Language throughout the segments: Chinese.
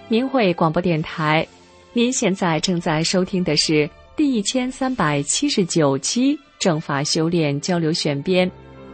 明慧广播电台，您现在正在收听的是第1379期正法修炼交流选编。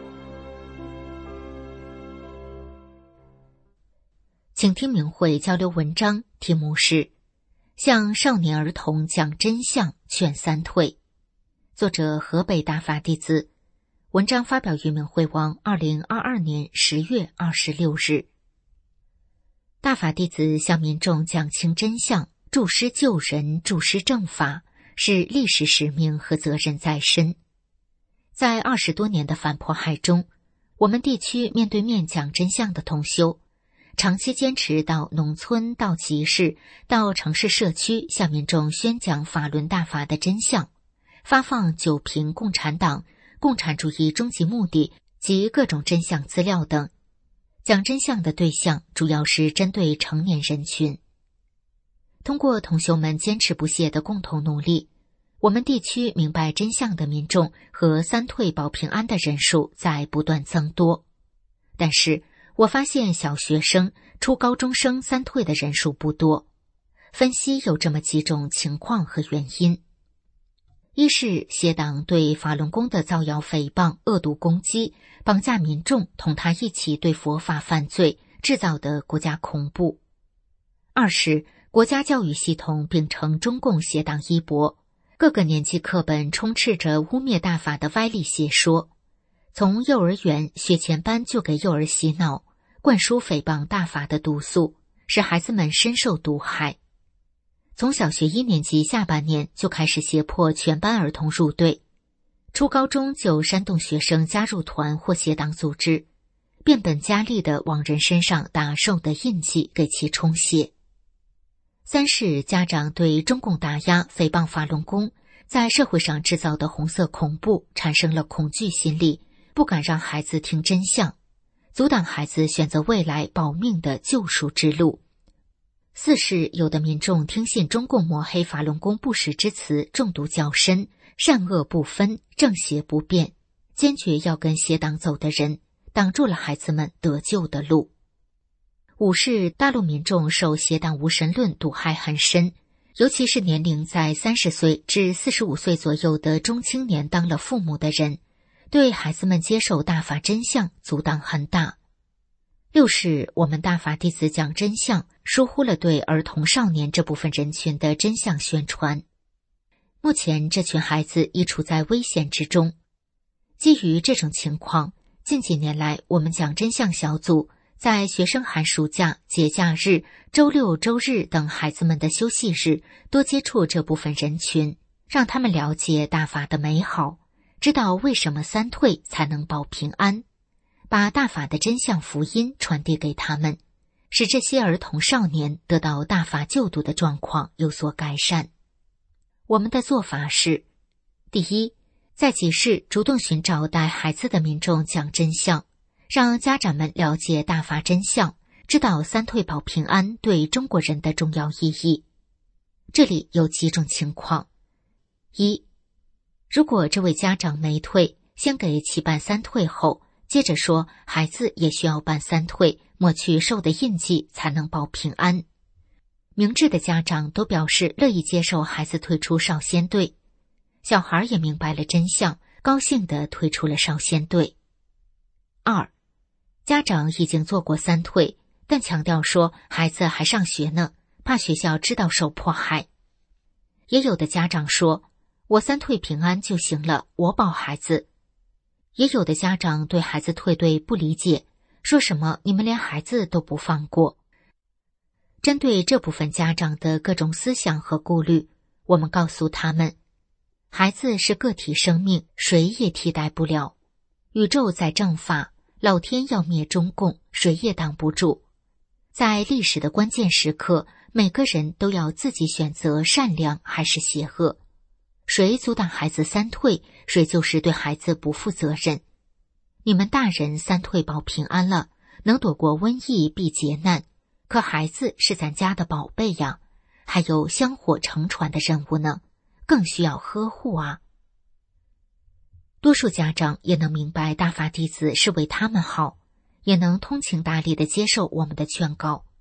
请听明慧交流文章，题目是向少年儿童讲真相，劝三退。作者河北大法弟子。文章发表于明慧网2022年10月26日。大法弟子向民众讲清真相，助师救人，助师正法，是历史使命和责任在身。在20多年的反迫害中，我们地区面对面讲真相的同修，长期坚持到农村、到集市、到城市社区，向民众宣讲法轮大法的真相，发放九评共产党、共产主义终极目的及各种真相资料等。讲真相的对象主要是针对成年人群。通过同修们坚持不懈的共同努力，我们地区明白真相的民众和三退保平安的人数在不断增多。但是我发现小学生、初高中生三退的人数不多。分析有这么几种情况和原因。一是邪党对法轮功的造谣诽谤、恶毒攻击，绑架民众同他一起对佛法犯罪，制造的国家恐怖。二是国家教育系统秉承中共邪党衣钵，各个年级课本充斥着污蔑大法的歪理邪说，从幼儿园学前班就给幼儿洗脑，灌输诽谤大法的毒素，使孩子们深受毒害。从小学1年级下半年就开始胁迫全班儿童入队，初高中就煽动学生加入团或邪党组织，变本加厉地往人身上打兽的印记，给其充血。三是家长对中共打压诽谤法轮功在社会上制造的红色恐怖产生了恐惧心理，不敢让孩子听真相，阻挡孩子选择未来保命的救赎之路。四是有的民众听信中共抹黑法轮功不实之词，中毒较深，善恶不分，正邪不辨，坚决要跟邪党走的人，挡住了孩子们得救的路。五是大陆民众受邪党无神论毒害很深，尤其是年龄在30岁至45岁左右的中青年当了父母的人，对孩子们接受大法真相阻挡很大。六是我们大法弟子讲真相，疏忽了对儿童少年这部分人群的真相宣传。目前这群孩子已处在危险之中。基于这种情况，近几年来我们讲真相小组在学生寒暑假、节假日、周六周日等孩子们的休息日，多接触这部分人群，让他们了解大法的美好，知道为什么三退才能保平安，把大法的真相福音传递给他们，使这些儿童少年得到大法救度的状况有所改善。我们的做法是：第一，在集市主动寻找带孩子的民众讲真相，让家长们了解大法真相，知道三退保平安对中国人的重要意义。这里有几种情况：一，如果这位家长没退，先给其办三退后，接着说孩子也需要办三退，抹去受的印记才能保平安。明智的家长都表示乐意接受孩子退出少先队，小孩也明白了真相，高兴地退出了少先队。二，家长已经做过三退，但强调说孩子还上学呢，怕学校知道受迫害。也有的家长说，我三退平安就行了，我保孩子。也有的家长对孩子退队不理解，说什么你们连孩子都不放过。针对这部分家长的各种思想和顾虑，我们告诉他们，孩子是个体生命，谁也替代不了。宇宙在正法，老天要灭中共，谁也挡不住。在历史的关键时刻，每个人都要自己选择善良还是邪恶。谁阻挡孩子三退，谁就是对孩子不负责任。你们大人三退保平安了，能躲过瘟疫必劫难，可孩子是咱家的宝贝呀，还有香火承传的任务呢，更需要呵护啊。多数家长也能明白大法弟子是为他们好，也能通情达理地接受我们的劝告。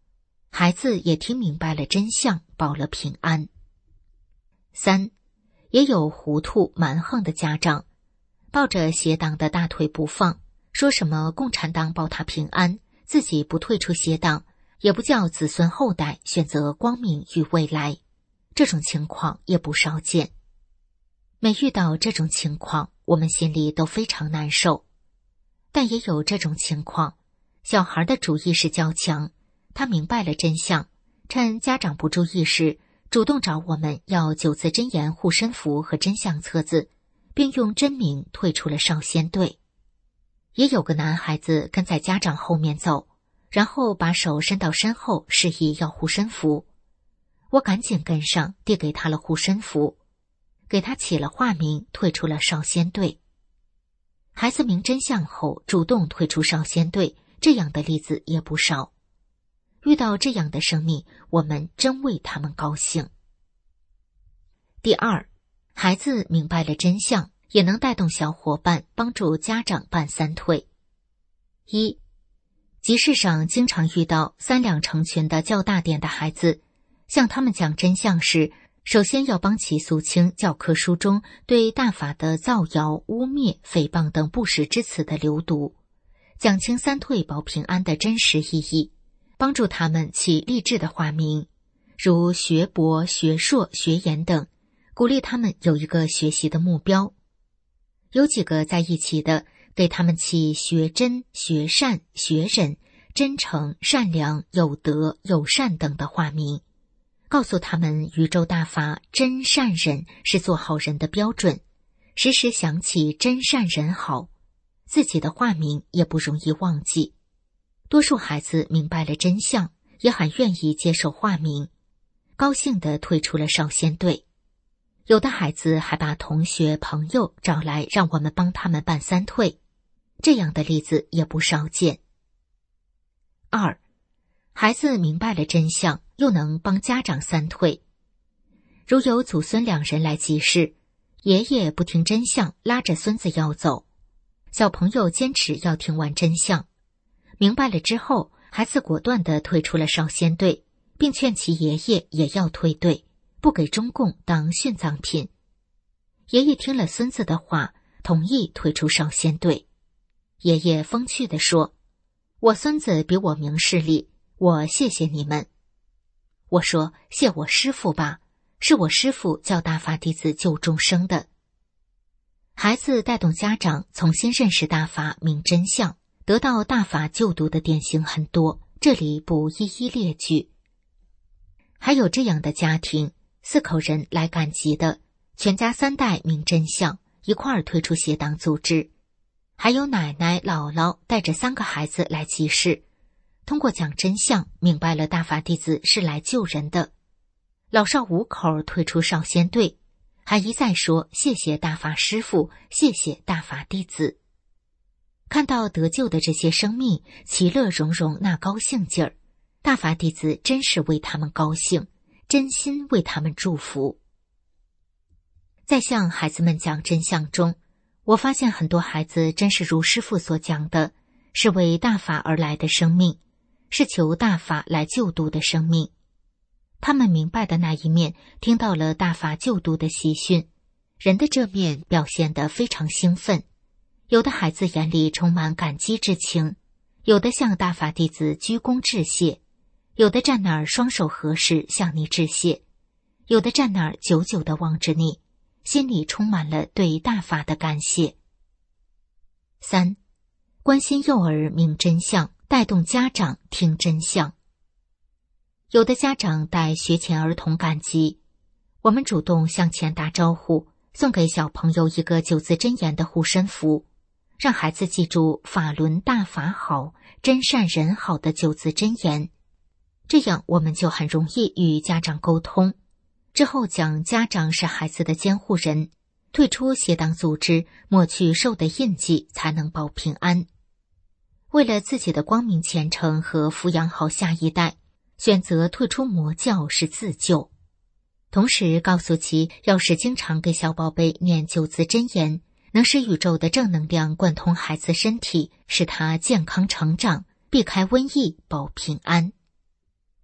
孩子也听明白了真相，保了平安。3. 也有糊涂蛮横的家长，抱着邪党的大腿不放，说什么共产党保他平安，自己不退出邪党，也不叫子孙后代选择光明与未来。这种情况也不少见。每遇到这种情况，我们心里都非常难受。但也有这种情况，小孩的主意识较强，他明白了真相，趁家长不注意时，主动找我们要九字真言护身符和真相册子，并用真名退出了少先队。也有个男孩子跟在家长后面走，然后把手伸到身后，示意要护身符。我赶紧跟上，递给他了护身符，给他起了化名，退出了少先队。孩子明真相后主动退出少先队，这样的例子也不少。遇到这样的生命，我们真为他们高兴。第二，孩子明白了真相，也能带动小伙伴帮助家长办三退。1. 集市上经常遇到3两成群的较大点的孩子，向他们讲真相时，首先要帮其肃清教科书中对大法的造谣、污蔑、诽谤等不实之词的流毒，讲清三退保平安的真实意义，帮助他们起励志的化名，如学博、学硕、学研等，鼓励他们有一个学习的目标。有几个在一起的，给他们起学真、学善、学忍、真诚、善良、有德、友善等的化名，告诉他们宇宙大法真善忍是做好人的标准，时时想起真善忍好，自己的化名也不容易忘记。多数孩子明白了真相，也很愿意接受化名，高兴地退出了少先队。有的孩子还把同学朋友找来让我们帮他们办三退，这样的例子也不少见。2. 孩子明白了真相，又能帮家长三退。如有祖孙2人来集市，爷爷不听真相，拉着孙子要走，小朋友坚持要听完真相，明白了之后，孩子果断地退出了少先队，并劝其爷爷也要退队，不给中共当殉葬品。爷爷听了孙子的话，同意退出少先队。爷爷风趣地说：“我孙子比我明事理，我谢谢你们。”我说：“谢我师父吧，是我师父教大法弟子救众生的。”孩子带动家长重新认识大法，明真相，得到大法救度的典型很多，这里不一一列举。还有这样的家庭，4口人来赶集的，全家3代明真相，一块儿退出邪党组织。还有奶奶、姥姥带着3个孩子来集市，通过讲真相，明白了大法弟子是来救人的。老少5口退出少先队，还一再说谢谢大法师父，谢谢大法弟子。看到得救的这些生命其乐融融那高兴劲儿，大法弟子真是为他们高兴，真心为他们祝福。在向孩子们讲真相中，我发现很多孩子真是如师父所讲的，是为大法而来的生命，是求大法来救度的生命。他们明白的那一面，听到了大法救度的喜讯，人的这面表现得非常兴奋。有的孩子眼里充满感激之情，有的向大法弟子鞠躬致谢，有的站那儿双手合十向你致谢，有的站那儿久久地望着你，心里充满了对大法的感谢。3. 关心幼儿明真相，带动家长听真相。有的家长带学前儿童赶集，我们主动向前打招呼，送给小朋友一个9字真言的护身符，让孩子记住法轮大法好，真善人好的9字真言。这样我们就很容易与家长沟通。之后讲家长是孩子的监护人，退出邪党组织，抹去受的印记，才能保平安。为了自己的光明前程和抚养好下一代，选择退出魔教是自救。同时告诉其，要是经常给小宝贝念9字真言，能使宇宙的正能量贯通孩子身体，使他健康成长，避开瘟疫，保平安。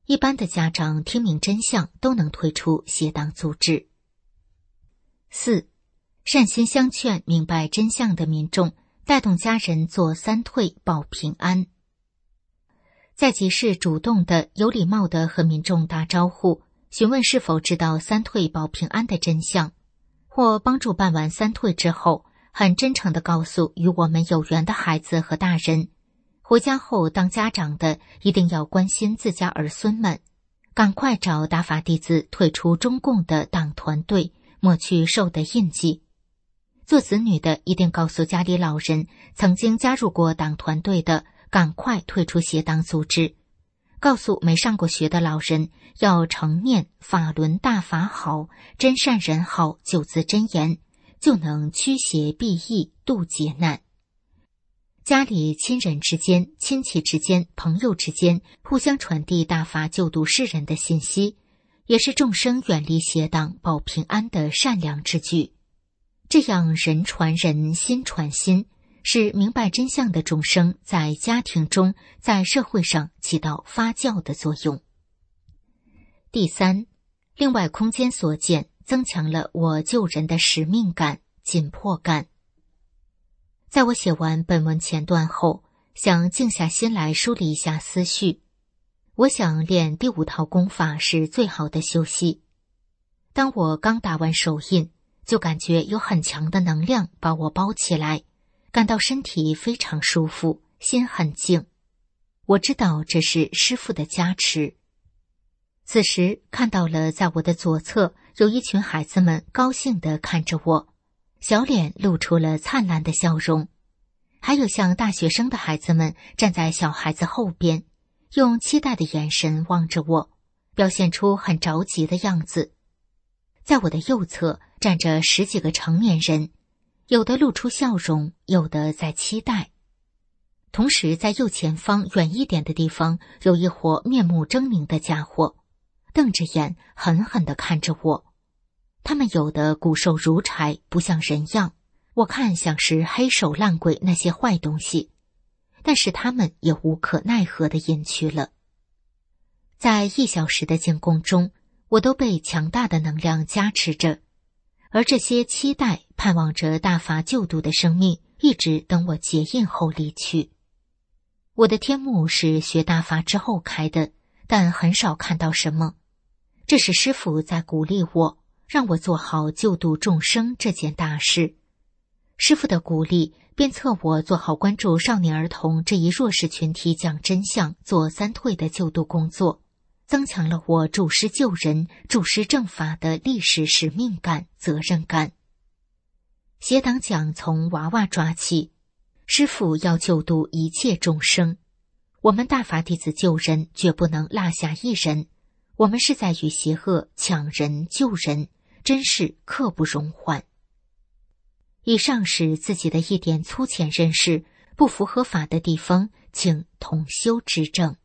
一般的家长听明真相都能退出邪党组织。4. 善心相劝明白真相的民众，带动家人做3退保平安。在集市主动的、有礼貌的和民众打招呼，询问是否知道3退保平安的真相，或帮助办完3退之后，很真诚地告诉与我们有缘的孩子和大人，回家后当家长的一定要关心自家儿孙们，赶快找大法弟子退出中共的党团队，抹去受的印记。做子女的一定告诉家里老人，曾经加入过党团队的赶快退出邪党组织，告诉没上过学的老人要常念法轮大法好，真善人好9字真言，就能驱邪避疫，度劫难。家里亲人之间、亲戚之间、朋友之间互相传递大法救度世人的信息，也是众生远离邪党保平安的善良之举。这样人传人，心传心，是明白真相的众生在家庭中、在社会上起到发酵的作用。第3，另外空间所见增强了我救人的使命感、紧迫感。在我写完本文前段后，想静下心来梳理一下思绪。我想练第5套功法是最好的休息。当我刚打完手印，就感觉有很强的能量把我包起来，感到身体非常舒服，心很静。我知道这是师父的加持。此时看到了在我的左侧有一群孩子们高兴地看着我，小脸露出了灿烂的笑容。还有像大学生的孩子们站在小孩子后边，用期待的眼神望着我，表现出很着急的样子。在我的右侧站着10几个成年人，有的露出笑容，有的在期待。同时在右前方远一点的地方有一伙面目狰狞的家伙，瞪着眼狠狠地看着我。他们有的骨瘦如柴，不像人样，我看像是黑手烂鬼那些坏东西，但是他们也无可奈何地隐去了。在1小时的静功中，我都被强大的能量加持着，而这些期待盼望着大法救度的生命一直等我结印后离去。我的天目是学大法之后开的，但很少看到什么。这是师父在鼓励我，让我做好救度众生这件大事。师父的鼓励鞭策我做好关注少年儿童这一弱势群体讲真相、做3退的救度工作，增强了我助师救人、助师正法的历史使命感、责任感。邪党讲从娃娃抓起，师父要救度一切众生。我们大法弟子救人绝不能落下一人，我们是在与邪恶抢人救人，真是刻不容缓。以上是自己的一点粗浅认识，不符合法的地方，请同修指正。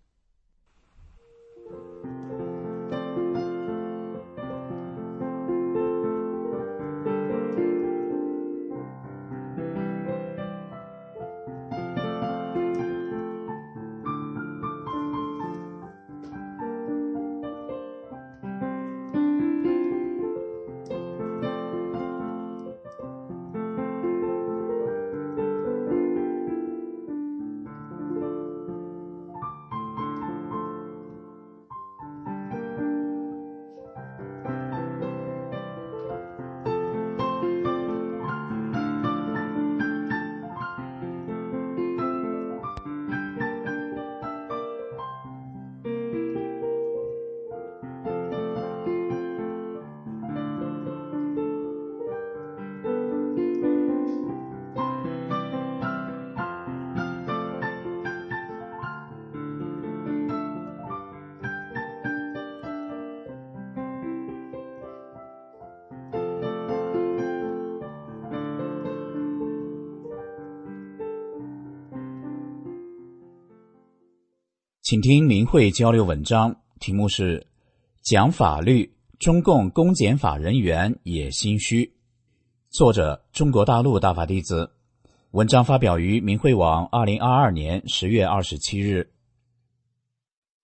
请听明慧交流文章，题目是讲法律，中共公检法人员也心虚。作者中国大陆大法弟子。文章发表于明慧网2022年10月27日。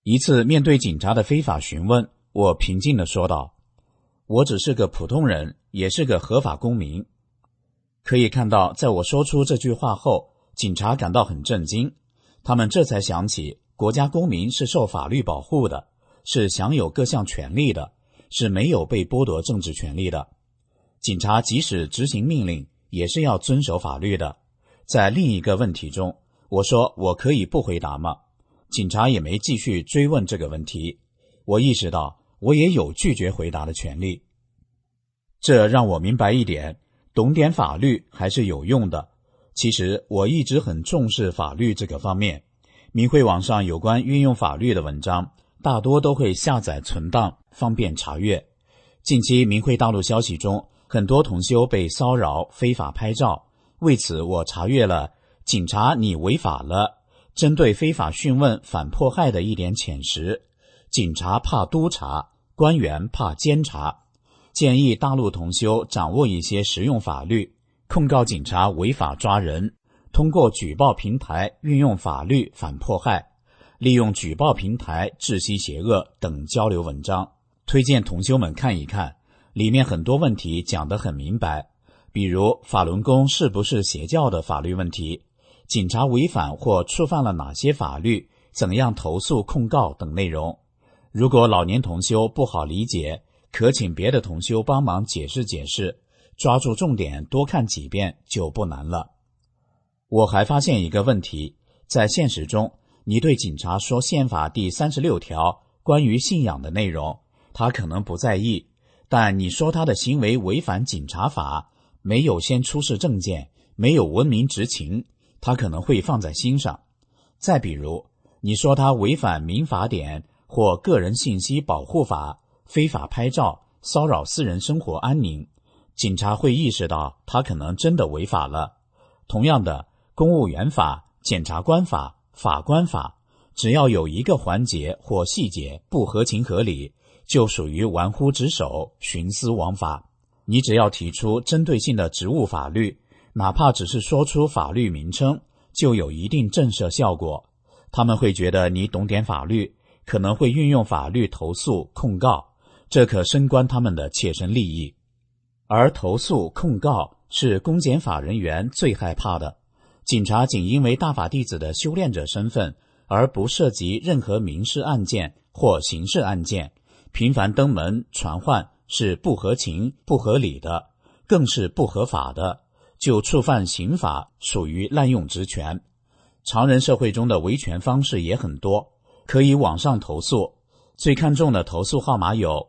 一次面对警察的非法询问，我平静地说道：我只是个普通人，也是个合法公民。可以看到，在我说出这句话后，警察感到很震惊，他们这才想起国家公民是受法律保护的，是享有各项权利的，是没有被剥夺政治权利的。警察即使执行命令，也是要遵守法律的。在另一个问题中，我说我可以不回答吗？警察也没继续追问这个问题。我意识到我也有拒绝回答的权利。这让我明白一点，懂点法律还是有用的。其实我一直很重视法律这个方面。明慧网上有关运用法律的文章，大多都会下载存档，方便查阅。近期明慧大陆消息中，很多同修被骚扰、非法拍照。为此我查阅了警察你违法了针对非法讯问反迫害的一点浅识。警察怕督查，官员怕监察。建议大陆同修掌握一些实用法律，控告警察违法抓人，通过举报平台运用法律反迫害，利用举报平台治息邪恶等交流文章，推荐同修们看一看，里面很多问题讲得很明白，比如法轮功是不是邪教的法律问题，警察违反或触犯了哪些法律，怎样投诉控告等内容。如果老年同修不好理解，可请别的同修帮忙解释解释，抓住重点多看几遍就不难了。我还发现一个问题，在现实中，你对警察说宪法第36条关于信仰的内容，他可能不在意，但你说他的行为违反警察法，没有先出示证件，没有文明执勤，他可能会放在心上。再比如，你说他违反民法典或个人信息保护法，非法拍照，骚扰私人生活安宁，警察会意识到他可能真的违法了。同样的，公务员法、检察官法、法官法，只要有一个环节或细节不合情合理，就属于玩忽职守、徇私枉法。你只要提出针对性的职务法律，哪怕只是说出法律名称，就有一定震慑效果。他们会觉得你懂点法律，可能会运用法律投诉控告，这可深关他们的切身利益。而投诉控告是公检法人员最害怕的。警察仅因为大法弟子的修炼者身份，而不涉及任何民事案件或刑事案件，频繁登门传唤是不合情不合理的，更是不合法的，就触犯刑法，属于滥用职权。常人社会中的维权方式也很多，可以网上投诉，最看重的投诉号码有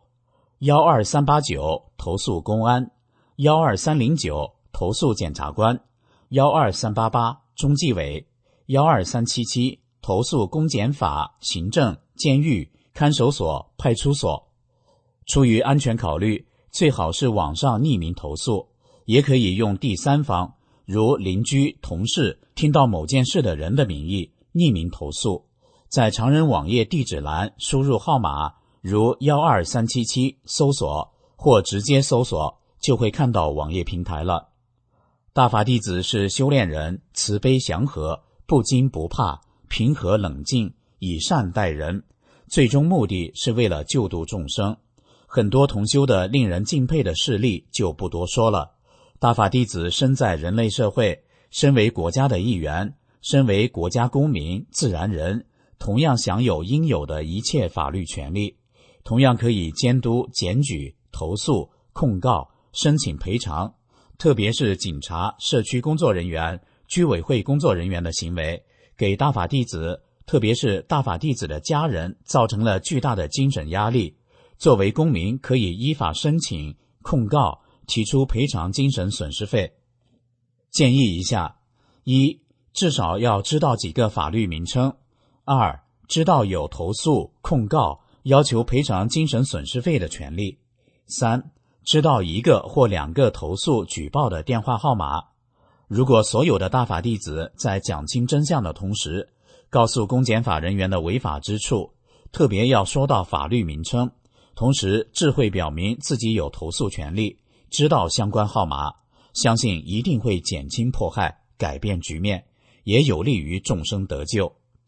12389投诉公安，12309投诉检察官，12388中纪委，12377投诉公检法、行政、监狱、看守所、派出所。出于安全考虑，最好是网上匿名投诉，也可以用第三方，如邻居、同事听到某件事的人的名义匿名投诉。在常人网页地址栏输入号码如12377搜索，或直接搜索就会看到网页平台了。大法弟子是修炼人，慈悲祥和，不惊不怕，平和冷静，以善待人，最终目的是为了救度众生。很多同修的令人敬佩的事例就不多说了。大法弟子身在人类社会，身为国家的一员，身为国家公民、自然人，同样享有应有的一切法律权利，同样可以监督、检举、投诉、控告、申请赔偿。特别是警察、社区工作人员、居委会工作人员的行为，给大法弟子，特别是大法弟子的家人，造成了巨大的精神压力。作为公民，可以依法申请、控告、提出赔偿精神损失费。建议一下：一、至少要知道几个法律名称；二、知道有投诉、控告、要求赔偿精神损失费的权利；三、知道一个或两个投诉举报的电话号码。如果所有的大法弟子在讲清真相的同时，告诉公检法人员的违法之处，特别要说到法律名称，同时智慧表明自己有投诉权利，知道相关号码，相信一定会减轻迫害，改变局面，也有利于众生得救。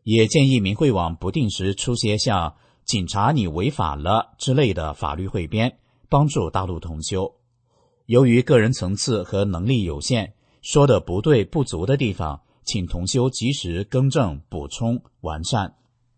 也建议明慧网不定时出些像警察你违法了之类的法律汇编，帮助大陆同修。由于个人层次和能力有限，说的不对不足的地方，请同修及时更正、补充、完善。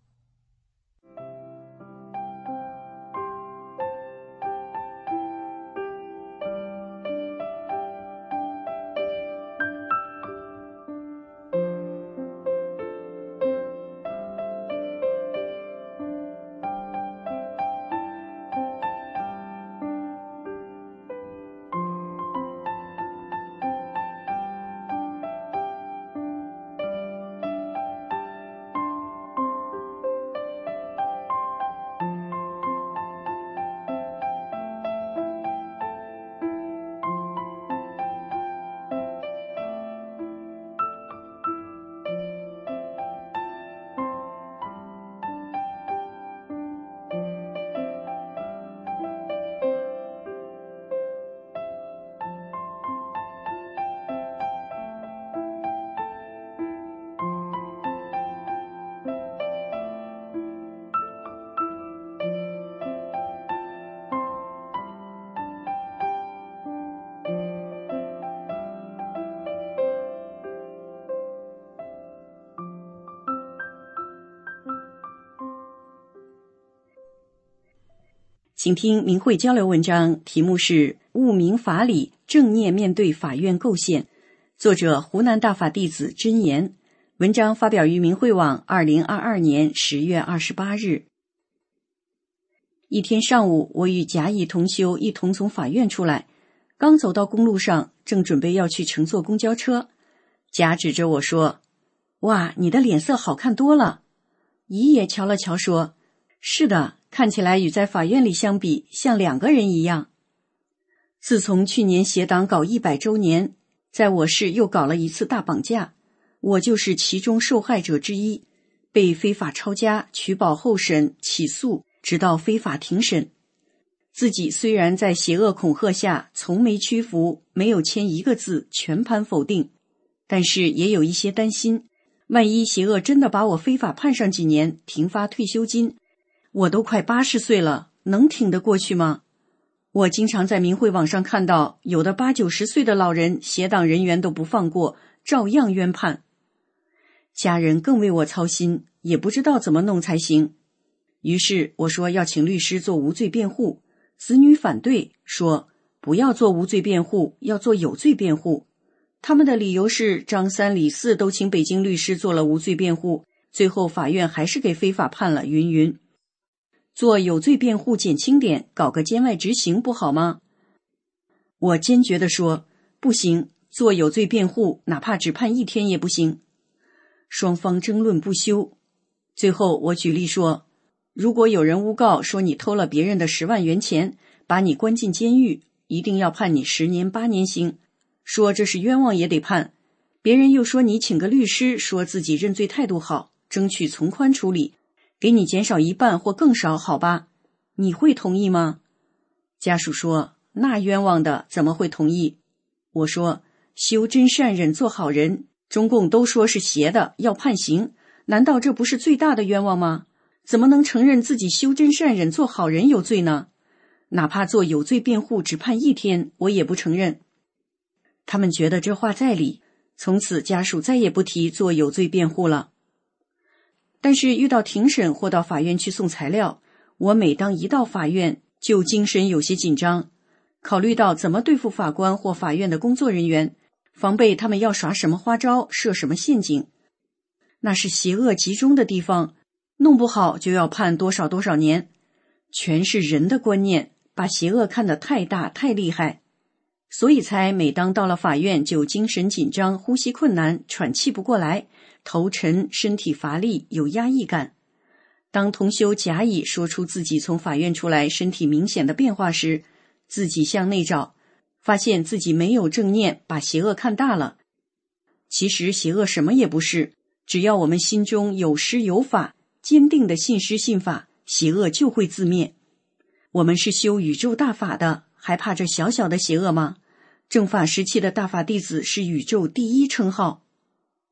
请听明慧交流文章，题目是悟明法理，正念面对法院构陷，作者湖南大法弟子真言。文章发表于明慧网2022年10月28日。一天上午，我与甲乙同修一同从法院出来，刚走到公路上，正准备要去乘坐公交车，甲指着我说：“哇，你的脸色好看多了。”乙也瞧了瞧说：“是的，看起来与在法院里相比，像两个人一样。”自从去年协党搞100周年，在我市又搞了一次大绑架，我就是其中受害者之一，被非法抄家、取保候审、起诉，直到非法庭审。自己虽然在邪恶恐吓下从没屈服，没有签一个字，全盘否定，但是也有一些担心，万一邪恶真的把我非法判上几年，停发退休金，我都快80岁了，能挺得过去吗？我经常在明慧网上看到，有的80、90岁的老人，协党人员都不放过，照样冤判。家人更为我操心，也不知道怎么弄才行。于是我说要请律师做无罪辩护，子女反对，说不要做无罪辩护，要做有罪辩护。他们的理由是张三李四都请北京律师做了无罪辩护，最后法院还是给非法判了，云云。做有罪辩护减轻点，搞个监外执行不好吗？我坚决地说，不行，做有罪辩护哪怕只判1天也不行。双方争论不休，最后我举例说，如果有人诬告说你偷了别人的10万元钱，把你关进监狱，一定要判你10年8年刑，说这是冤枉也得判。别人又说你请个律师，说自己认罪态度好，争取从宽处理，给你减少1半或更少，好吧？你会同意吗？家属说，那冤枉的怎么会同意？我说，修真善忍做好人，中共都说是邪的，要判刑，难道这不是最大的冤枉吗？怎么能承认自己修真善忍做好人有罪呢？哪怕做有罪辩护只判1天，我也不承认。他们觉得这话在理，从此家属再也不提做有罪辩护了。但是遇到庭审或到法院去送材料，我每当一到法院就精神有些紧张，考虑到怎么对付法官或法院的工作人员，防备他们要耍什么花招，设什么陷阱。那是邪恶集中的地方，弄不好就要判多少多少年。全是人的观念，把邪恶看得太大太厉害，所以才每当到了法院就精神紧张，呼吸困难，喘气不过来，头沉，身体乏力，有压抑感。当同修甲乙说出自己从法院出来身体明显的变化时，自己向内找，发现自己没有正念，把邪恶看大了。其实邪恶什么也不是，只要我们心中有师有法，坚定的信师信法，邪恶就会自灭。我们是修宇宙大法的，还怕这小小的邪恶吗？正法时期的大法弟子是宇宙第1称号。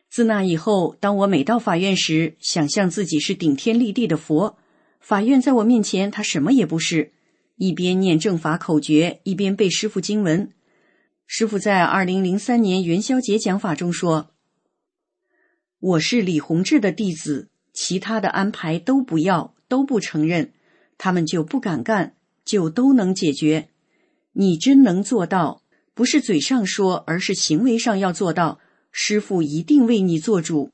自那以后，当我每到法院时，想象自己是顶天立地的佛，法院在我面前他什么也不是，一边念正法口诀，一边背师父经文。师父在2003年元宵节讲法中说，我是李洪志的弟子，其他的安排都不要，都不承认，他们就不敢干，就都能解决。你真能做到，不是嘴上说，而是行为上要做到，师父一定为你做主。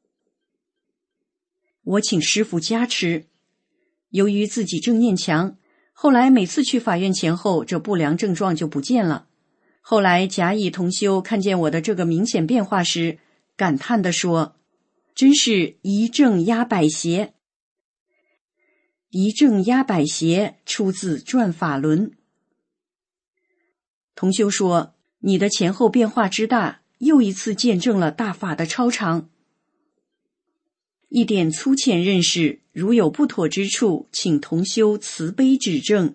我请师父加持。由于自己正念强，后来每次去法院前后，这不良症状就不见了。后来甲乙同修看见我的这个明显变化时，感叹地说，真是一正压百邪。一正压百邪出自转法轮。同修说，你的前后变化之大，又一次见证了大法的超常。一点粗浅认识，如有不妥之处，请同修慈悲指正。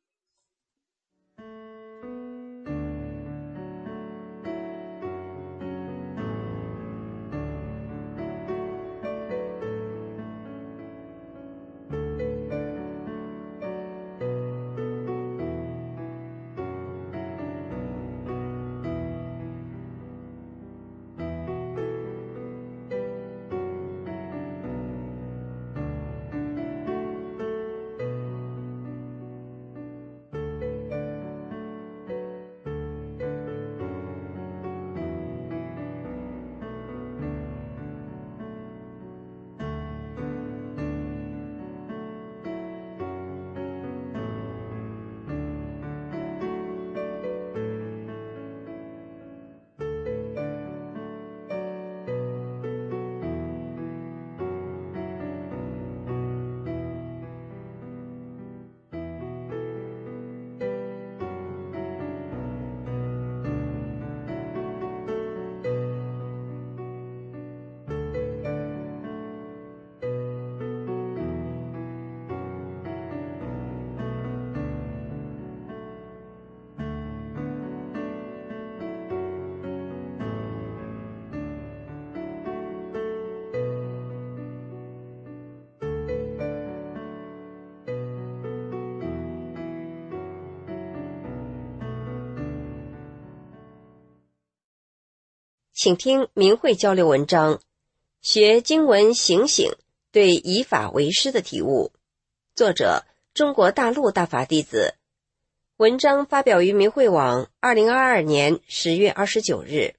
请听明慧交流文章，学经文醒醒，对以法为师的体悟。作者：中国大陆大法弟子。文章发表于明慧网2022年10月29日。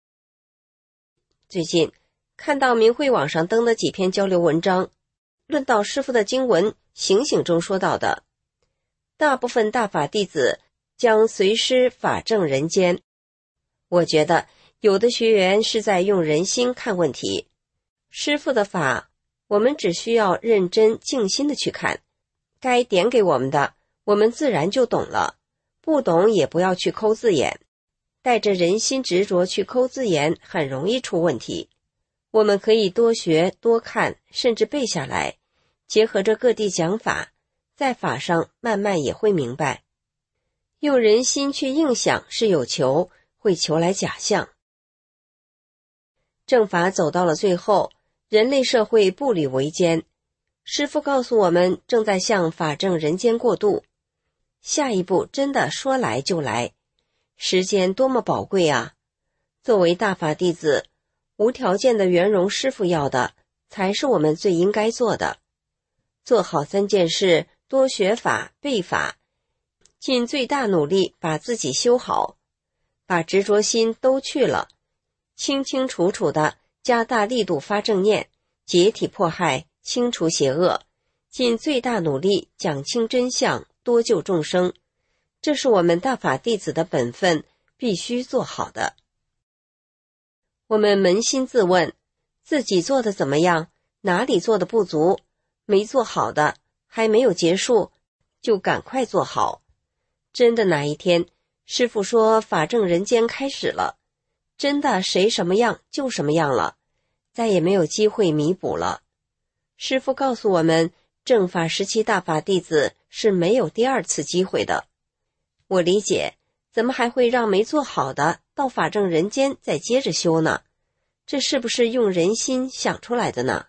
最近看到明慧网上登的几篇交流文章，论到师父的经文醒醒中说到的，大部分大法弟子将随师法正人间。我觉得有的学员是在用人心看问题，师父的法我们只需要认真静心的去看，该点给我们的我们自然就懂了，不懂也不要去抠字眼，带着人心执着去抠字眼很容易出问题。我们可以多学多看，甚至背下来，结合着各地讲法，在法上慢慢也会明白。用人心去硬想是有求，会求来假象。正法走到了最后，人类社会步履维艰，师父告诉我们正在向法正人间过渡，下一步真的说来就来，时间多么宝贵啊！作为大法弟子，无条件的圆融师父要的，才是我们最应该做的。做好3件事，多学法、背法，尽最大努力把自己修好，把执着心都去了，清清楚楚的加大力度发正念，解体迫害，清除邪恶，尽最大努力讲清真相，多救众生，这是我们大法弟子的本分，必须做好的。我们扪心自问，自己做的怎么样？哪里做的不足？没做好的，还没有结束，就赶快做好。真的哪一天，师父说法正人间开始了，真的谁什么样就什么样了，再也没有机会弥补了。师父告诉我们，正法时期大法弟子是没有第2次机会的。我理解，怎么还会让没做好的到法正人间再接着修呢？ 这是不是用人心想出来的呢？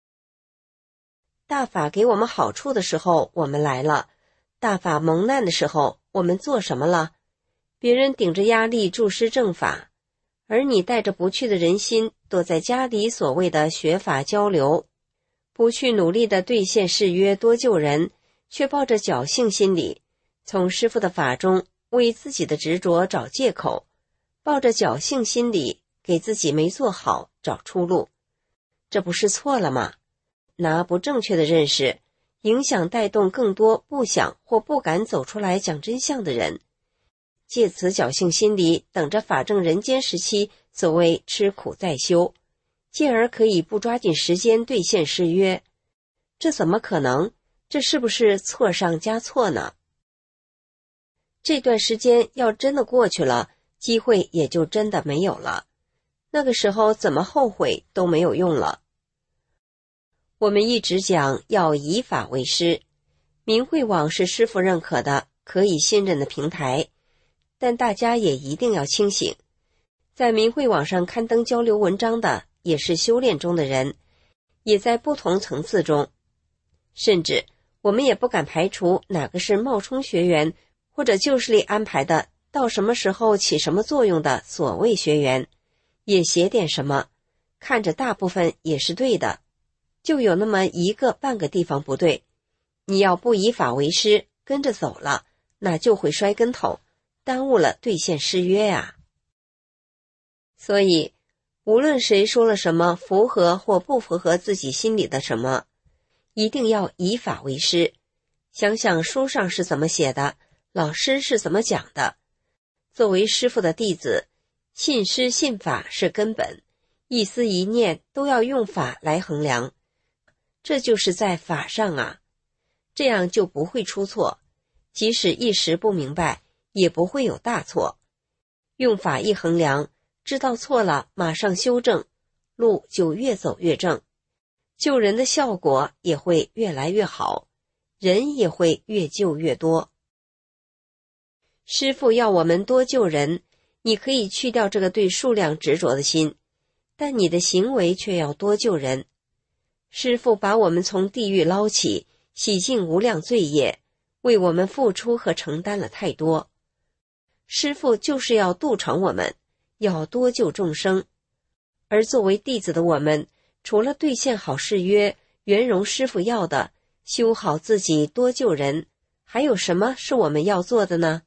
大法给我们好处的时候，我们来了；大法蒙难的时候，我们做什么了？别人顶着压力注师正法，而你带着不去的人心，躲在家里所谓的学法交流，不去努力的兑现誓约多救人，却抱着侥幸心理，从师父的法中为自己的执着找借口，抱着侥幸心理给自己没做好找出路，这不是错了吗？拿不正确的认识影响带动更多不想或不敢走出来讲真相的人，借此侥幸心理等着法正人间时期所谓吃苦再修，进而可以不抓紧时间兑现誓约，这怎么可能？这是不是错上加错呢？这段时间要真的过去了，机会也就真的没有了，那个时候怎么后悔都没有用了。我们一直讲要以法为师，明慧网是师父认可的可以信任的平台，但大家也一定要清醒，在明慧网上刊登交流文章的也是修炼中的人，也在不同层次中，甚至我们也不敢排除哪个是冒充学员或者旧势力安排的到什么时候起什么作用的所谓学员，也写点什么，看着大部分也是对的，就有那么一个半个地方不对，你要不以法为师跟着走了，那就会摔跟头，耽误了兑现誓约啊。所以无论谁说了什么符合或不符合自己心里的什么，一定要以法为师，想想书上是怎么写的，老师是怎么讲的。作为师父的弟子，信师信法是根本，一思一念都要用法来衡量，这就是在法上啊，这样就不会出错，即使一时不明白，也不会有大错。用法一衡量，知道错了马上修正，路就越走越正，救人的效果也会越来越好，人也会越救越多。师父要我们多救人，你可以去掉这个对数量执着的心，但你的行为却要多救人。师父把我们从地狱捞起，洗净无量罪业，为我们付出和承担了太多。师父就是要度成我们，要多救众生。而作为弟子的我们，除了兑现好誓约，圆融师父要的，修好自己，多救人，还有什么是我们要做的呢？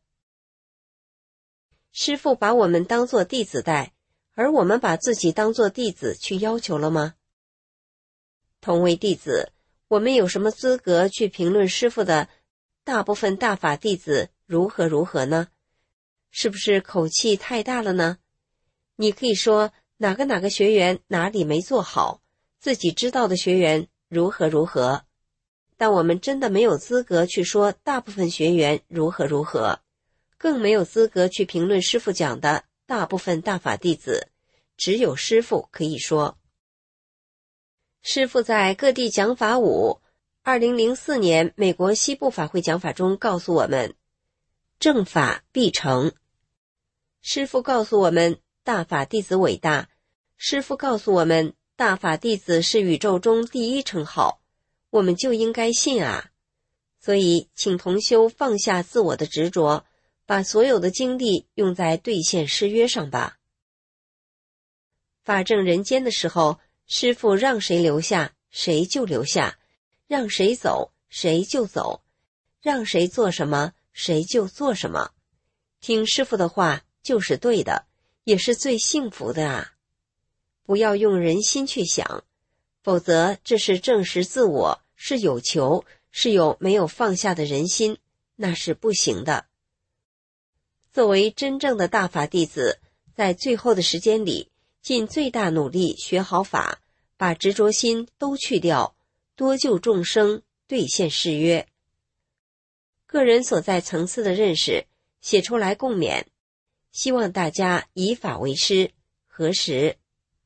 师父把我们当作弟子待，而我们把自己当作弟子去要求了吗？同为弟子，我们有什么资格去评论师父的大部分大法弟子如何如何呢？是不是口气太大了呢？你可以说哪个学员哪里没做好，自己知道的学员如何如何，但我们真的没有资格去说大部分学员如何如何，更没有资格去评论师父讲的大部分大法弟子，只有师父可以说。师父在各地讲法5 2004年美国西部法会讲法中告诉我们，正法必成。师父告诉我们大法弟子伟大，师父告诉我们大法弟子是宇宙中第一称号，我们就应该信啊。所以请同修放下自我的执着，把所有的精力用在兑现誓约上吧。法正人间的时候，师父让谁留下谁就留下，让谁走谁就走，让谁做什么谁就做什么，听师父的话就是对的，也是最幸福的啊。不要用人心去想，否则这是证实自我，是有求，是有没有放下的人心，那是不行的。作为真正的大法弟子，在最后的时间里尽最大努力学好法，把执着心都去掉，多救众生，兑现誓约。个人所在层次的认识写出来共勉，希望大家以法为师，何时？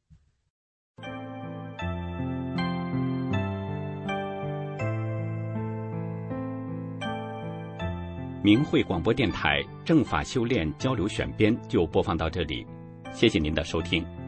明慧广播电台正法修炼交流选编就播放到这里，谢谢您的收听。